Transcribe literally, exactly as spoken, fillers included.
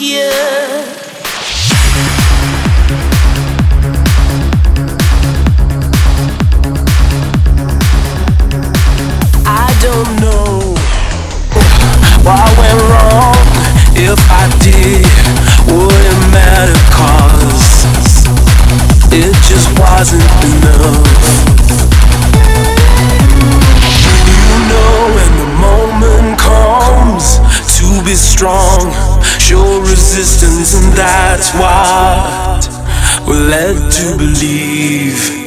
you. I don't know what went wrong. If I did, would it matter? 'Cause it just wasn't enough. You know when the moment comes to be strong, show resistance, and that's what we're led to believe.